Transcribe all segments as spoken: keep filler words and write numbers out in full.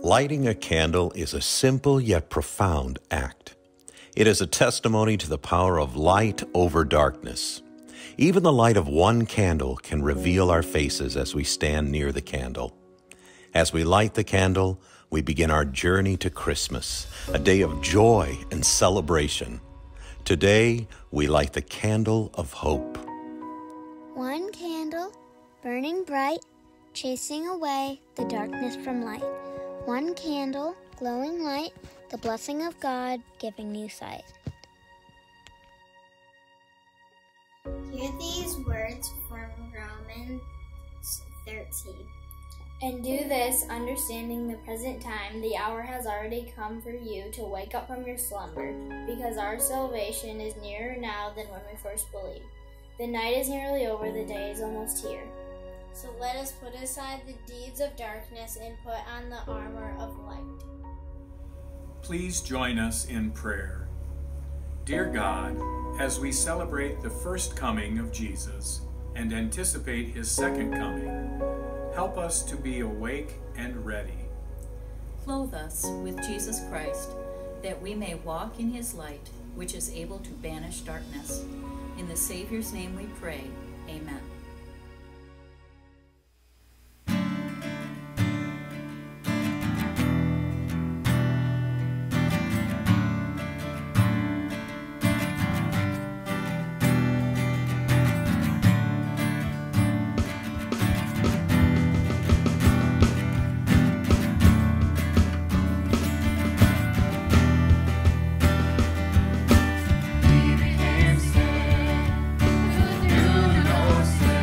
Lighting a candle is a simple yet profound act. It is a testimony to the power of light over darkness. Even the light of one candle can reveal our faces as we stand near the candle. As we light the candle, we begin our journey to Christmas, a day of joy and celebration. Today, we light the candle of hope. One candle, burning bright, chasing away the darkness from light. One candle, glowing light, the blessing of God giving you sight. Hear these words from Romans thirteen. And do this, understanding the present time, the hour has already come for you to wake up from your slumber, because our salvation is nearer now than when we first believed. The night is nearly over, the day is almost here. So let us put aside the deeds of darkness and put on the armor of light. Please join us in prayer. Dear God, as we celebrate the first coming of Jesus and anticipate his second coming, help us to be awake and ready. Clothe us with Jesus Christ, that we may walk in his light, which is able to banish darkness. In the Savior's name we pray. Amen. He became sin, who knew no sin.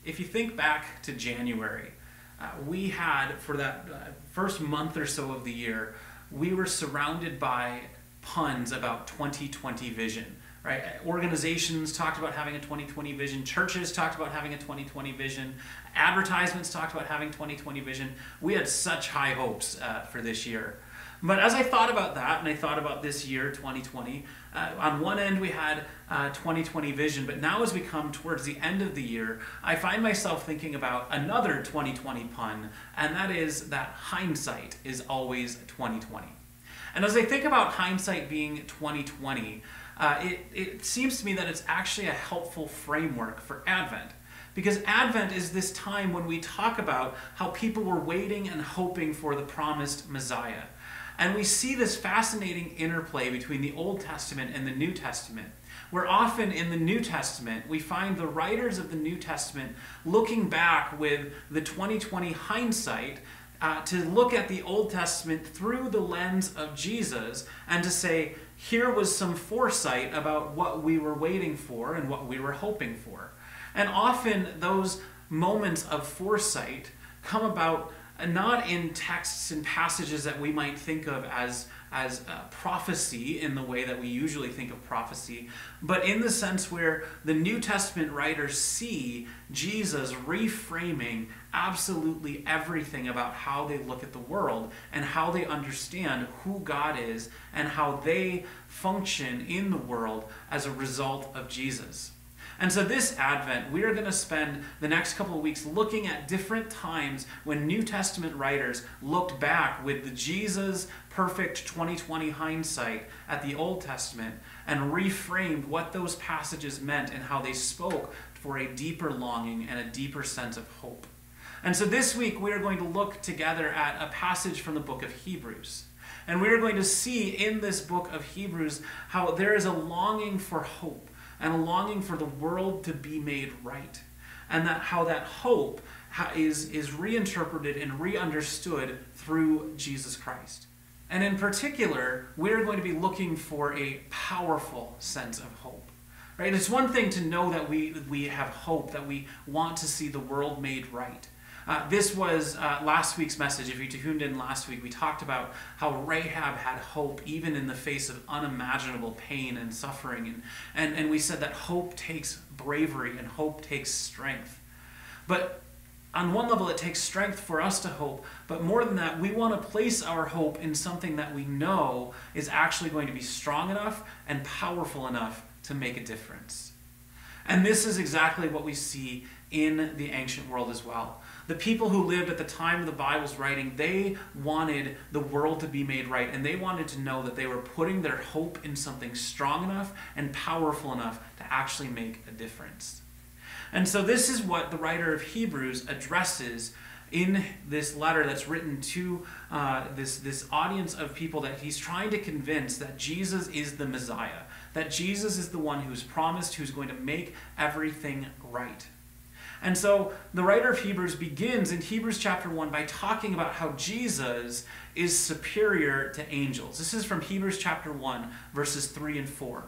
if you think back to January, uh, we had, for that uh, first month or so of the year, we were surrounded by puns about twenty twenty vision. Right? Organizations talked about having a twenty twenty vision. Churches talked about having a twenty twenty vision. Advertisements talked about having twenty twenty vision. We had such high hopes uh, for this year. But as I thought about that, and I thought about this year, twenty twenty, uh, on one end we had uh, twenty twenty vision, but now as we come towards the end of the year, I find myself thinking about another twenty twenty pun, and that is that hindsight is always twenty twenty. And as I think about hindsight being twenty twenty, uh, it, it seems to me that it's actually a helpful framework for Advent. Because Advent is this time when we talk about how people were waiting and hoping for the promised Messiah. And we see this fascinating interplay between the Old Testament and the New Testament, where often in the New Testament, we find the writers of the New Testament looking back with the twenty twenty hindsight uh, to look at the Old Testament through the lens of Jesus and to say, here was some foresight about what we were waiting for and what we were hoping for. And often those moments of foresight come about not in texts and passages that we might think of as, as uh, prophecy in the way that we usually think of prophecy, but in the sense where the New Testament writers see Jesus reframing absolutely everything about how they look at the world and how they understand who God is and how they function in the world as a result of Jesus. And so this Advent, we are going to spend the next couple of weeks looking at different times when New Testament writers looked back with the Jesus perfect twenty twenty hindsight at the Old Testament and reframed what those passages meant and how they spoke for a deeper longing and a deeper sense of hope. And so this week we are going to look together at a passage from the book of Hebrews. And we are going to see in this book of Hebrews how there is a longing for hope and a longing for the world to be made right. And that how that hope is, is reinterpreted and re-understood through Jesus Christ. And in particular, we're going to be looking for a powerful sense of hope. Right? It's one thing to know that we, we have hope, that we want to see the world made right. Uh, this was uh, last week's message. If you tuned in last week, we talked about how Rahab had hope even in the face of unimaginable pain and suffering. And, and, and we said that hope takes bravery and hope takes strength. But on one level, it takes strength for us to hope. But more than that, we want to place our hope in something that we know is actually going to be strong enough and powerful enough to make a difference. And this is exactly what we see in the ancient world as well. The people who lived at the time of the Bible's writing, they wanted the world to be made right, and they wanted to know that they were putting their hope in something strong enough and powerful enough to actually make a difference. And so this is what the writer of Hebrews addresses in this letter that's written to uh, this, this audience of people that he's trying to convince that Jesus is the Messiah, that Jesus is the one who's promised, who's going to make everything right. And so the writer of Hebrews begins in Hebrews chapter one by talking about how Jesus is superior to angels. This is from Hebrews chapter one, verses three and four.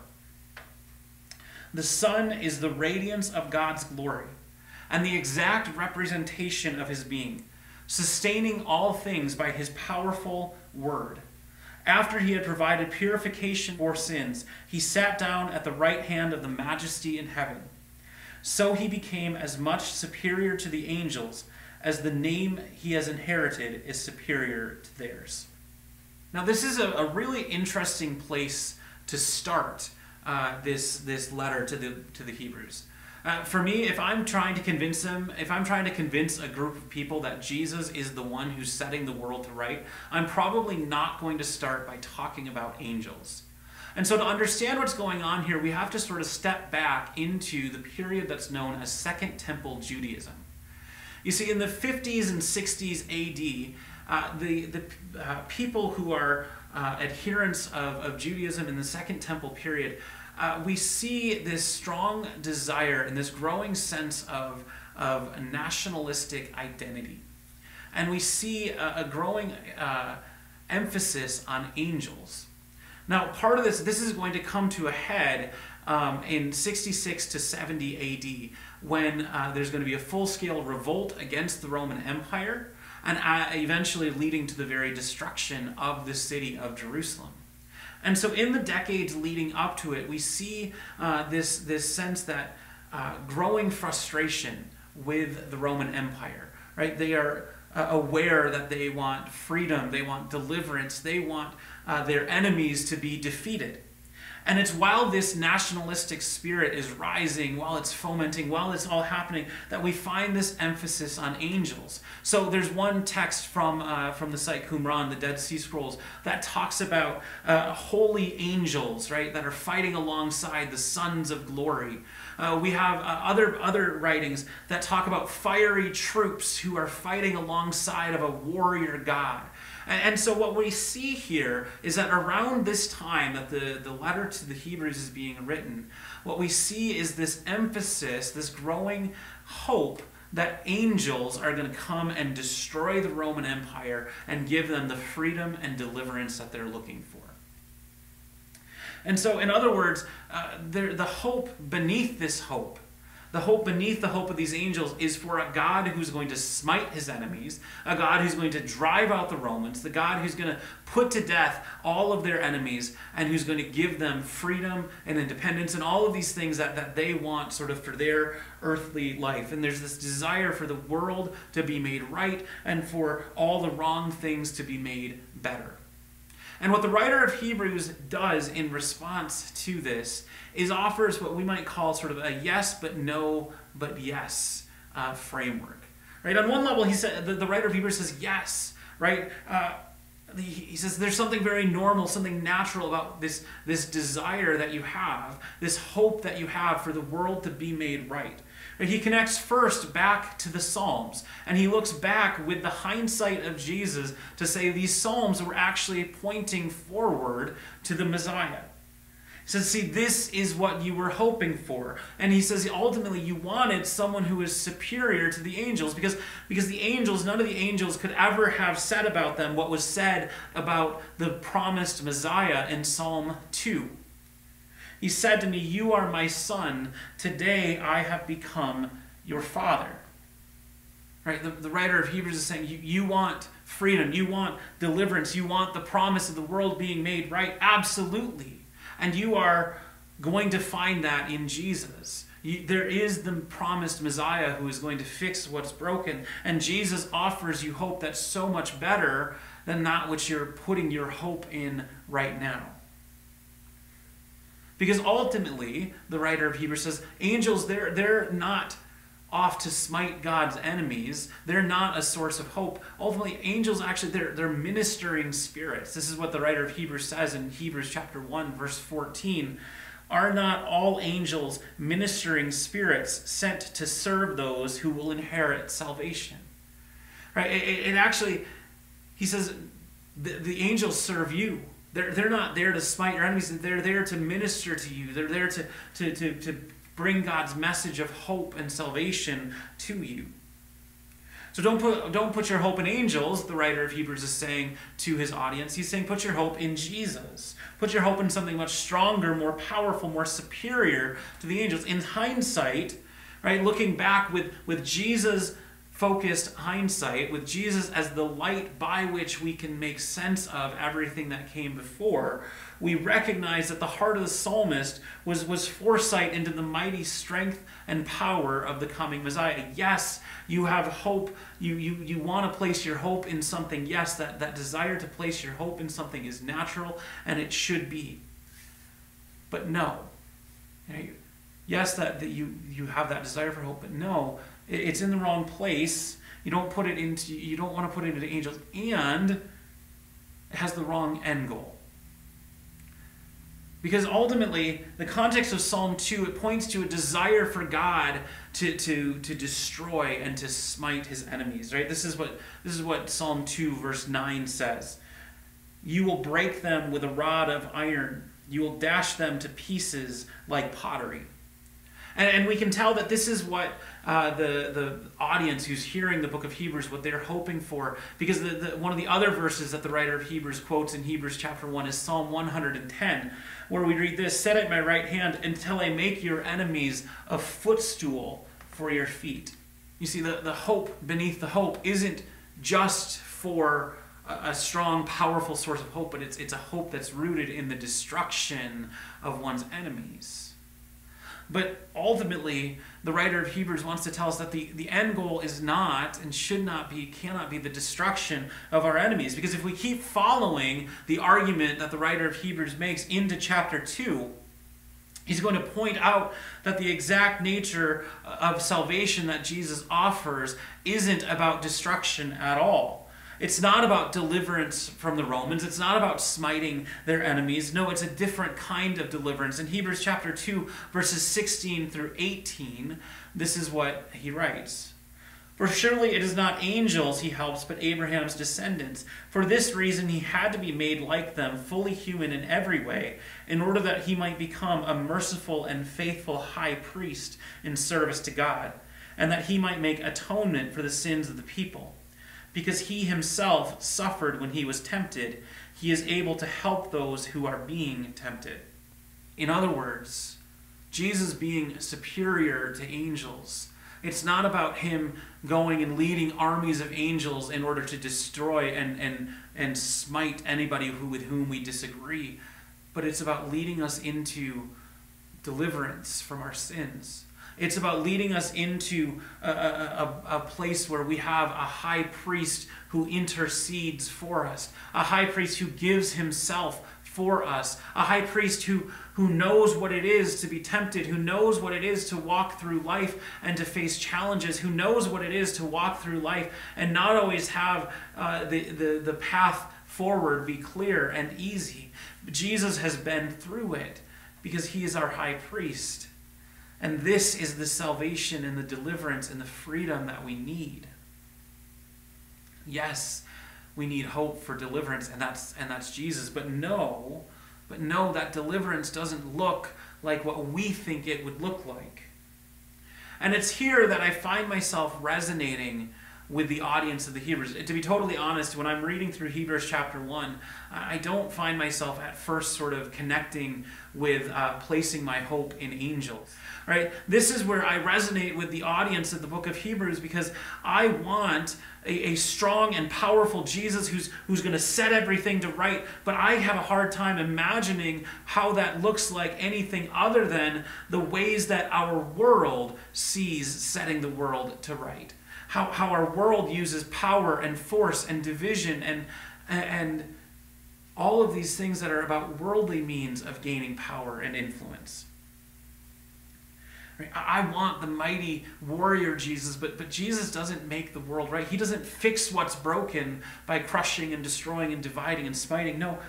The Son is the radiance of God's glory and the exact representation of his being, sustaining all things by his powerful word. After he had provided purification for sins, he sat down at the right hand of the Majesty in heaven. So he became as much superior to the angels as the name he has inherited is superior to theirs. Now this is a, a really interesting place to start uh, this, this letter to the, to the Hebrews. Uh, for me, if I'm trying to convince them, if I'm trying to convince a group of people that Jesus is the one who's setting the world to right, I'm probably not going to start by talking about angels. And so to understand what's going on here, we have to sort of step back into the period that's known as Second Temple Judaism. You see, in the fifties and sixties A D, uh, the, the uh, people who are uh, adherents of, of Judaism in the Second Temple period, uh, we see this strong desire and this growing sense of, of nationalistic identity. And we see a, a growing uh, emphasis on angels. Now, part of this, this is going to come to a head um, in sixty-six to seventy A D, when uh, there's going to be a full-scale revolt against the Roman Empire, and uh, eventually leading to the very destruction of the city of Jerusalem. And so in the decades leading up to it, we see uh, this, this sense that uh, growing frustration with the Roman Empire, right? They are uh, aware that they want freedom, they want deliverance, they want uh, their enemies to be defeated. And it's while this nationalistic spirit is rising, while it's fomenting, while it's all happening, that we find this emphasis on angels. So there's one text from uh, from the site Qumran, the Dead Sea Scrolls, that talks about uh, holy angels, right, that are fighting alongside the sons of glory. Uh, we have uh, other other writings that talk about fiery troops who are fighting alongside of a warrior god. And so what we see here is that around this time that the, the letter to the Hebrews is being written, what we see is this emphasis, this growing hope that angels are going to come and destroy the Roman Empire and give them the freedom and deliverance that they're looking for. And so, in other words, uh, the hope beneath this hope, the hope beneath the hope of these angels is for a God who's going to smite his enemies, a God who's going to drive out the Romans, the God who's going to put to death all of their enemies, and who's going to give them freedom and independence and all of these things that, that they want sort of for their earthly life. And there's this desire for the world to be made right and for all the wrong things to be made better. And what the writer of Hebrews does in response to this is offers what we might call sort of a yes but no but yes uh, framework. Right? On one level, he said the, the writer of Hebrews says yes, right? Uh, he, he says there's something very normal, something natural about this, this desire that you have, this hope that you have for the world to be made right. He connects first back to the Psalms, and he looks back with the hindsight of Jesus to say these Psalms were actually pointing forward to the Messiah. He says, see, this is what you were hoping for. And he says, ultimately, you wanted someone who is superior to the angels, because, because the angels, none of the angels could ever have said about them what was said about the promised Messiah in Psalm two. He said to me, you are my son. Today I have become your father. Right? The, the writer of Hebrews is saying, you, you want freedom. You want deliverance. You want the promise of the world being made right. Absolutely. And you are going to find that in Jesus. You, there is the promised Messiah who is going to fix what's broken. And Jesus offers you hope that's so much better than that which you're putting your hope in right now. Because ultimately, the writer of Hebrews says, angels, they're, they're not off to smite God's enemies. They're not a source of hope. Ultimately, angels actually, they're, they're ministering spirits. This is what the writer of Hebrews says in Hebrews chapter one, verse fourteen. Are not all angels ministering spirits sent to serve those who will inherit salvation? Right? It, it actually, he says, the, the angels serve you. They're, they're not there to smite your enemies. They're there to minister to you. They're there to, to, to, to bring God's message of hope and salvation to you. So don't put, don't put your hope in angels, the writer of Hebrews is saying to his audience. He's saying put your hope in Jesus. Put your hope in something much stronger, more powerful, more superior to the angels. In hindsight, right, looking back with, with Jesus' focused hindsight, with Jesus as the light by which we can make sense of everything that came before, we recognize that the heart of the psalmist was, was foresight into the mighty strength and power of the coming Messiah. Yes, you have hope. You, you, you want to place your hope in something. Yes, that, that desire to place your hope in something is natural, and it should be. But no. Right? Yes, that, that you, you have that desire for hope, but no, it's in the wrong place. You don't put it into, you don't want to put it into angels, and it has the wrong end goal. Because ultimately, the context of Psalm two, it points to a desire for God to, to, to destroy and to smite his enemies. Right? This is what this is what Psalm two verse nine says. You will break them with a rod of iron. You will dash them to pieces like pottery. And, and we can tell that this is what uh, the, the audience who's hearing the book of Hebrews, what they're hoping for. Because the, the, one of the other verses that the writer of Hebrews quotes in Hebrews chapter one is Psalm one hundred ten, where we read this, "Set at my right hand until I make your enemies a footstool for your feet." You see, the, the hope beneath the hope isn't just for a, a strong, powerful source of hope, but it's, it's a hope that's rooted in the destruction of one's enemies. But ultimately, the writer of Hebrews wants to tell us that the, the end goal is not and should not be, cannot be the destruction of our enemies. Because if we keep following the argument that the writer of Hebrews makes into chapter two, he's going to point out that the exact nature of salvation that Jesus offers isn't about destruction at all. It's not about deliverance from the Romans. It's not about smiting their enemies. No, it's a different kind of deliverance. In Hebrews chapter two, verses sixteen through eighteen, this is what he writes. "For surely it is not angels he helps, but Abraham's descendants. For this reason he had to be made like them, fully human in every way, in order that he might become a merciful and faithful high priest in service to God, and that he might make atonement for the sins of the people. Because he himself suffered when he was tempted, he is able to help those who are being tempted." In other words, Jesus being superior to angels, it's not about him going and leading armies of angels in order to destroy and, and, and smite anybody who, with whom we disagree, but it's about leading us into deliverance from our sins. It's about leading us into a, a, a place where we have a high priest who intercedes for us, a high priest who gives himself for us, a high priest who, who knows what it is to be tempted, who knows what it is to walk through life and to face challenges, who knows what it is to walk through life and not always have uh, the, the, the path forward be clear and easy. Jesus has been through it because he is our high priest. And this is the salvation and the deliverance and the freedom that we need. Yes, we need hope for deliverance, and that's and that's Jesus. But no, but no, that deliverance doesn't look like what we think it would look like. And it's here that I find myself resonating with the audience of the Hebrews. To be totally honest, when I'm reading through Hebrews chapter one, I don't find myself at first sort of connecting with uh, placing my hope in angels. Right? This is where I resonate with the audience of the book of Hebrews, because I want a, a strong and powerful Jesus who's, who's going to set everything to right, but I have a hard time imagining how that looks like anything other than the ways that our world sees setting the world to right. How, how our world uses power and force and division and, and all of these things that are about worldly means of gaining power and influence. I want the mighty warrior Jesus, but, but Jesus doesn't make the world right. He doesn't fix what's broken by crushing and destroying and dividing and smiting. No,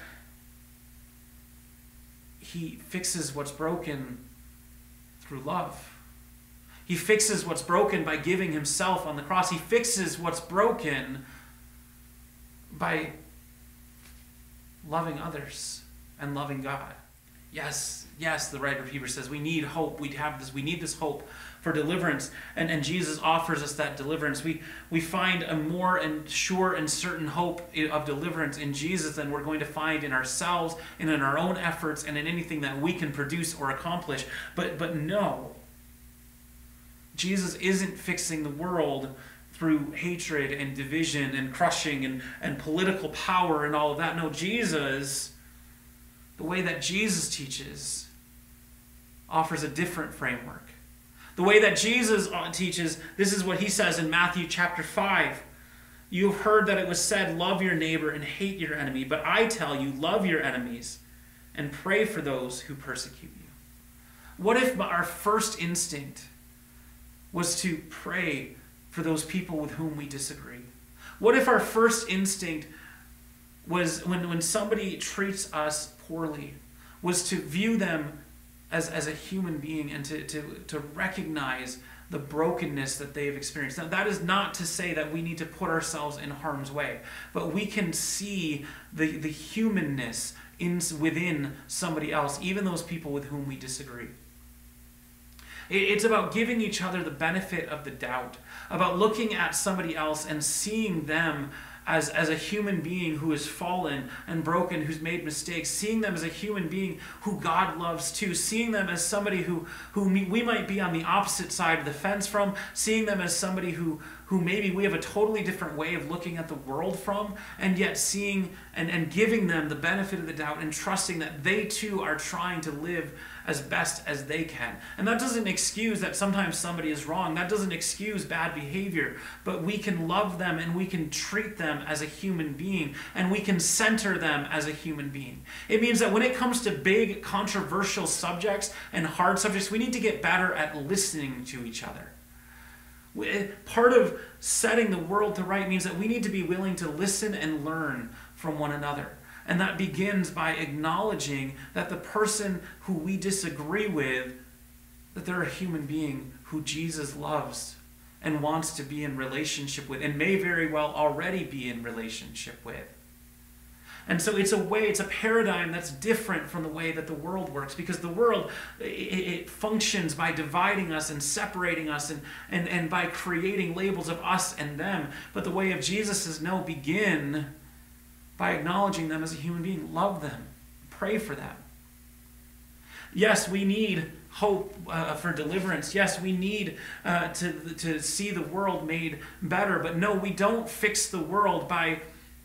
he fixes what's broken through love. He fixes what's broken by giving himself on the cross. He fixes what's broken by loving others and loving God. Yes, yes, the writer of Hebrews says we need hope. We have this. We need this hope for deliverance, and, and Jesus offers us that deliverance. We we find a more and sure and certain hope of deliverance in Jesus than we're going to find in ourselves and in our own efforts and in anything that we can produce or accomplish. But but no, Jesus isn't fixing the world through hatred and division and crushing and, and political power and all of that. No, Jesus, the way that Jesus teaches, offers a different framework. The way that Jesus teaches, this is what he says in Matthew chapter five. "You have heard that it was said, 'Love your neighbor and hate your enemy.' But I tell you, love your enemies and pray for those who persecute you." What if our first instinct was to pray for those people with whom we disagree? What if our first instinct was, when, when somebody treats us poorly, was to view them as, as a human being and to, to, to recognize the brokenness that they've experienced? Now, that is not to say that we need to put ourselves in harm's way, but we can see the, the humanness in, within somebody else, even those people with whom we disagree. It's about giving each other the benefit of the doubt, about looking at somebody else and seeing them as, as a human being who is fallen and broken, who's made mistakes, seeing them as a human being who God loves too, seeing them as somebody who, who we might be on the opposite side of the fence from, seeing them as somebody who, who maybe we have a totally different way of looking at the world from, and yet seeing and, and giving them the benefit of the doubt and trusting that they too are trying to live as best as they can. And that doesn't excuse that sometimes somebody is wrong. That doesn't excuse bad behavior. But we can love them and we can treat them as a human being, and we can center them as a human being. It means that when it comes to big controversial subjects and hard subjects, we need to get better at listening to each other. Part of setting the world to right means that we need to be willing to listen and learn from one another. And that begins by acknowledging that the person who we disagree with, that they're a human being who Jesus loves and wants to be in relationship with, and may very well already be in relationship with. And so it's a way, it's a paradigm that's different from the way that the world works, because the world, it, it functions by dividing us and separating us and, and, and by creating labels of us and them. But the way of Jesus is no, begin by acknowledging them as a human being. Love them. Pray for them. Yes, we need hope uh, for deliverance. Yes, we need uh, to, to see the world made better. But no, we don't fix the world by...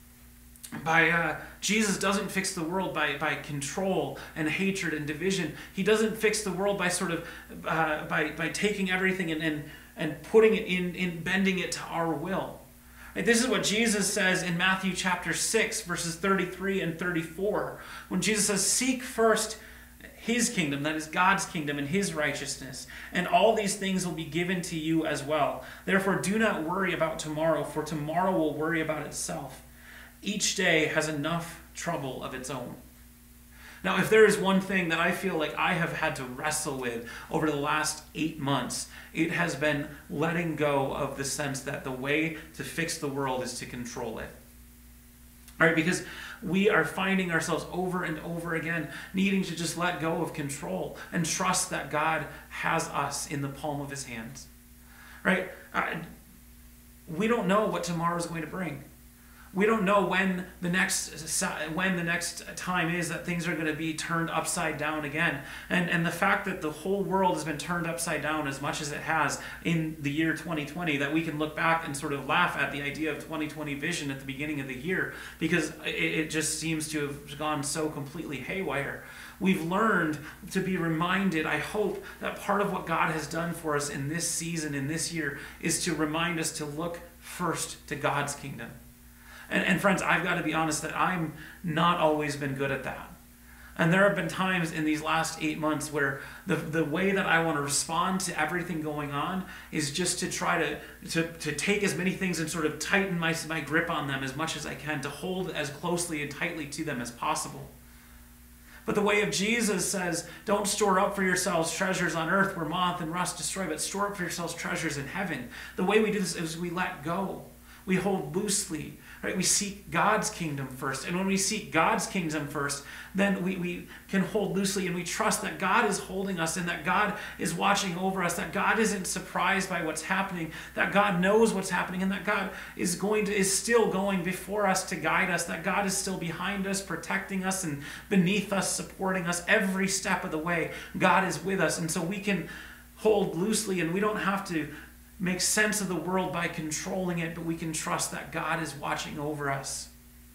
By uh, Jesus doesn't fix the world by, by control and hatred and division. He doesn't fix the world by sort of uh, by, by taking everything and, and, and putting it in, in bending it to our will. Like, this is what Jesus says in Matthew chapter six, verses thirty-three and thirty-four. When Jesus says, "Seek first his kingdom," that is God's kingdom, and his righteousness, "and all these things will be given to you as well. Therefore do not worry about tomorrow, for tomorrow will worry about itself. Each day has enough trouble of its own." Now, if there is one thing that I feel like I have had to wrestle with over the last eight months, it has been letting go of the sense that the way to fix the world is to control it. All right, because we are finding ourselves over and over again needing to just let go of control and trust that God has us in the palm of his hands. Right? Uh, we don't know what tomorrow is going to bring. We don't know when the next when the next time is that things are going to be turned upside down again. And, and the fact that the whole world has been turned upside down as much as it has in the year twenty twenty, that we can look back and sort of laugh at the idea of twenty twenty vision at the beginning of the year, because it, it just seems to have gone so completely haywire. We've learned to be reminded, I hope, that part of what God has done for us in this season, in this year, is to remind us to look first to God's kingdom. And, and friends, I've got to be honest that I'm not always been good at that. And there have been times in these last eight months where the, the way that I want to respond to everything going on is just to try to, to, to take as many things and sort of tighten my, my grip on them as much as I can, to hold as closely and tightly to them as possible. But the way of Jesus says, don't store up for yourselves treasures on earth where moth and rust destroy, but store up for yourselves treasures in heaven. The way we do this is we let go. We hold loosely. Right? We seek God's kingdom first. And when we seek God's kingdom first, then we, we can hold loosely, and we trust that God is holding us and that God is watching over us, that God isn't surprised by what's happening, that God knows what's happening, and that God is going to is still going before us to guide us, that God is still behind us, protecting us and beneath us, supporting us every step of the way. God is with us. And so we can hold loosely, and we don't have to make sense of the world by controlling it, but we can trust that God is watching over us.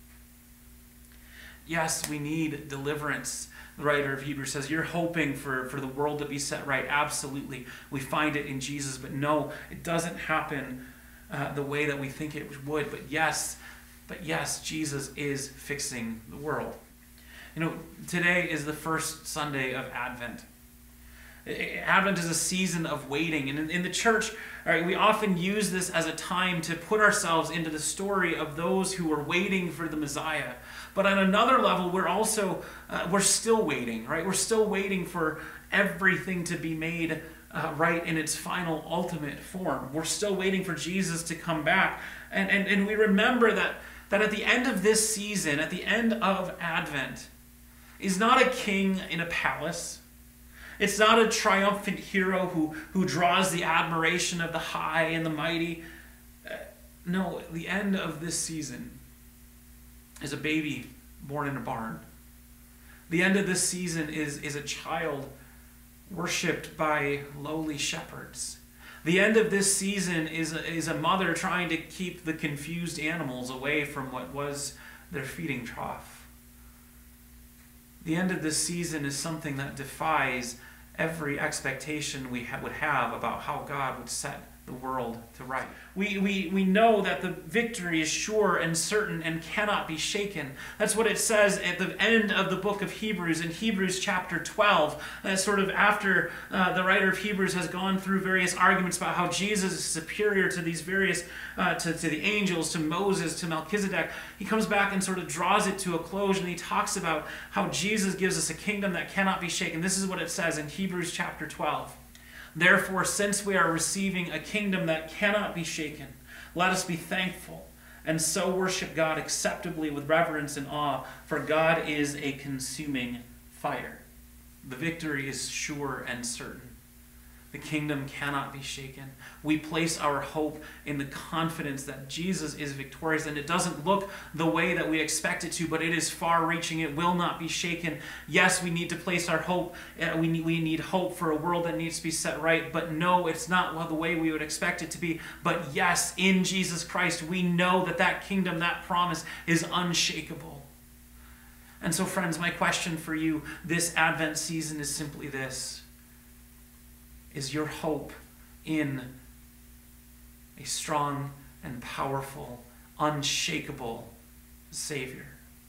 Yes, we need deliverance. The writer of Hebrews says, you're hoping for, for the world to be set right. Absolutely. We find it in Jesus, but no, it doesn't happen uh, the way that we think it would. But yes, but yes, Jesus is fixing the world. You know, today is the first Sunday of Advent. Advent is a season of waiting. And in, in the church, all right, we often use this as a time to put ourselves into the story of those who are waiting for the Messiah. But on another level, we're also, uh, we're still waiting, right? We're still waiting for everything to be made uh, right in its final, ultimate form. We're still waiting for Jesus to come back. And, and, and we remember that, that at the end of this season, at the end of Advent, is not a king in a palace. It's not a triumphant hero who, who draws the admiration of the high and the mighty. Uh, no, the end of this season is a baby born in a barn. The end of this season is, is a child worshipped by lowly shepherds. The end of this season is a, is a mother trying to keep the confused animals away from what was their feeding trough. The end of this season is something that defies every expectation we ha- would have about how God would set the world to right. We, we, we know that the victory is sure and certain and cannot be shaken. That's what it says at the end of the book of Hebrews, in Hebrews chapter twelve. Uh, sort of after uh, the writer of Hebrews has gone through various arguments about how Jesus is superior to these various, uh, to, to the angels, to Moses, to Melchizedek, he comes back and sort of draws it to a close, and he talks about how Jesus gives us a kingdom that cannot be shaken. This is what it says in Hebrews chapter twelve. Therefore, since we are receiving a kingdom that cannot be shaken, let us be thankful and so worship God acceptably with reverence and awe, for God is a consuming fire. The victory is sure and certain. The kingdom cannot be shaken. We place our hope in the confidence that Jesus is victorious, and it doesn't look the way that we expect it to, but it is far-reaching. It will not be shaken. Yes, we need to place our hope. Uh, we, need, we need hope for a world that needs to be set right, but no, it's not the way we would expect it to be. But yes, in Jesus Christ, we know that that kingdom, that promise is unshakable. And so, friends, my question for you this Advent season is simply this. Is your hope in a strong and powerful, unshakable Savior?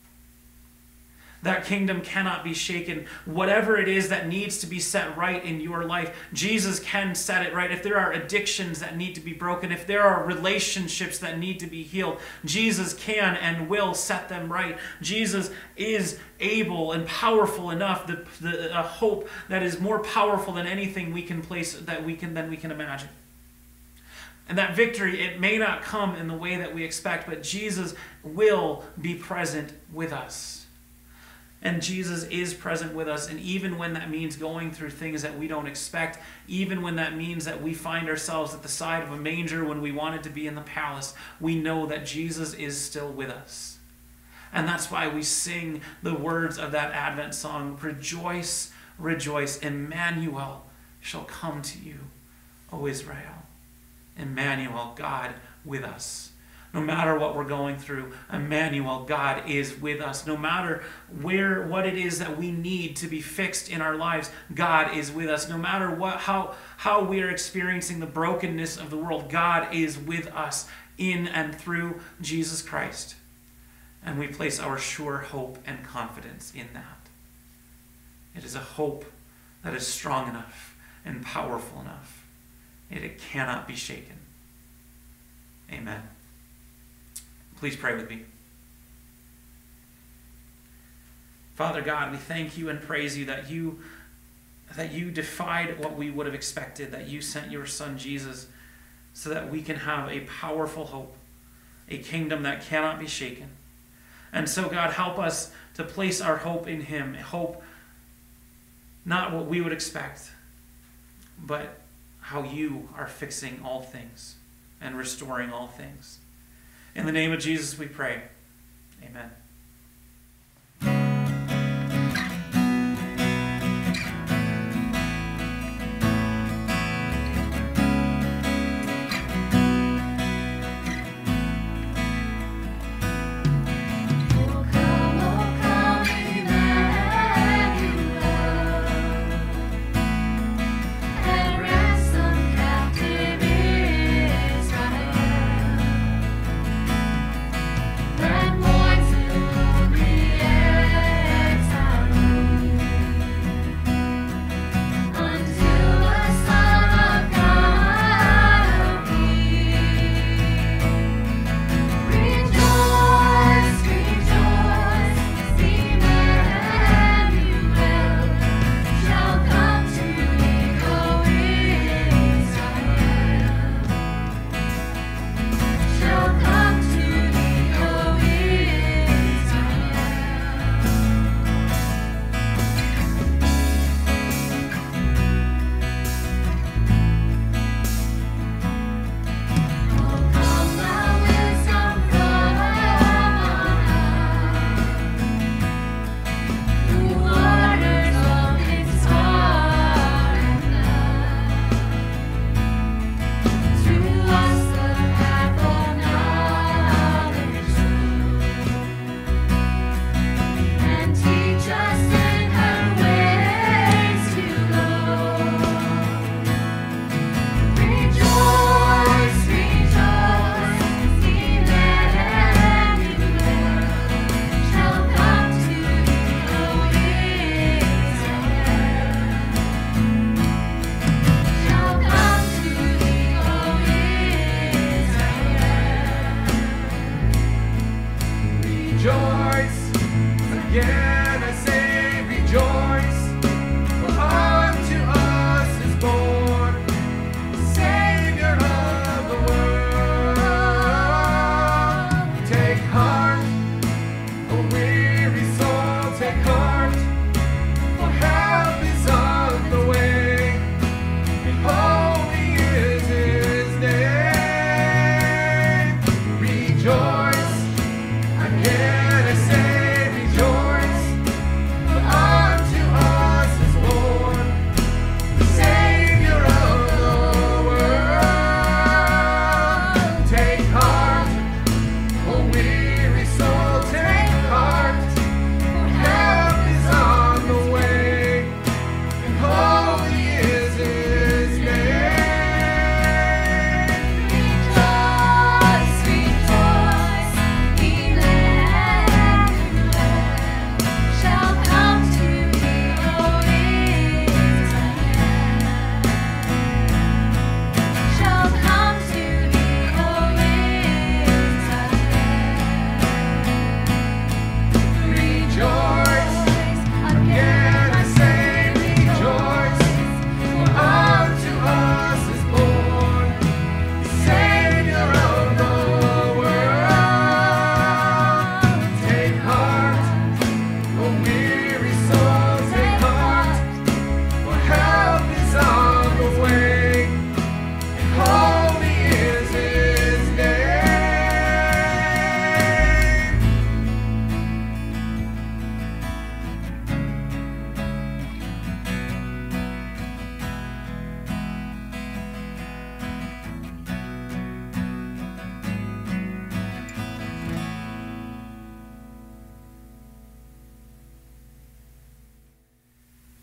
That kingdom cannot be shaken. Whatever it is that needs to be set right in your life, Jesus can set it right. If there are addictions that need to be broken, if there are relationships that need to be healed, Jesus can and will set them right. Jesus is able and powerful enough, the, the a hope that is more powerful than anything we can place, that we can than we can imagine. And that victory, it may not come in the way that we expect, but Jesus will be present with us. And Jesus is present with us, and even when that means going through things that we don't expect, even when that means that we find ourselves at the side of a manger when we wanted to be in the palace, we know that Jesus is still with us. And that's why we sing the words of that Advent song, "Rejoice, rejoice, Emmanuel shall come to you, O Israel." Emmanuel, God with us. No matter what we're going through, Emmanuel, God is with us. No matter where, what it is that we need to be fixed in our lives, God is with us. No matter what, how, how we are experiencing the brokenness of the world, God is with us in and through Jesus Christ. And we place our sure hope and confidence in that. It is a hope that is strong enough and powerful enough. It, it cannot be shaken. Amen. Please pray with me. Father God, we thank you and praise you that you that you defied what we would have expected, that you sent your Son Jesus so that we can have a powerful hope, a kingdom that cannot be shaken. And so, God, help us to place our hope in him, hope not what we would expect, but how you are fixing all things and restoring all things. In the name of Jesus we pray. Amen. That mourns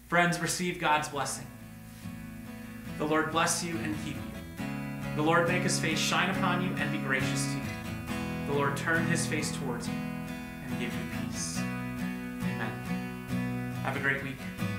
Friends, receive God's blessing. The Lord bless you and keep you. The Lord make his face shine upon you and be gracious to you. The Lord turn his face towards you and give you peace. Amen. Have a great week.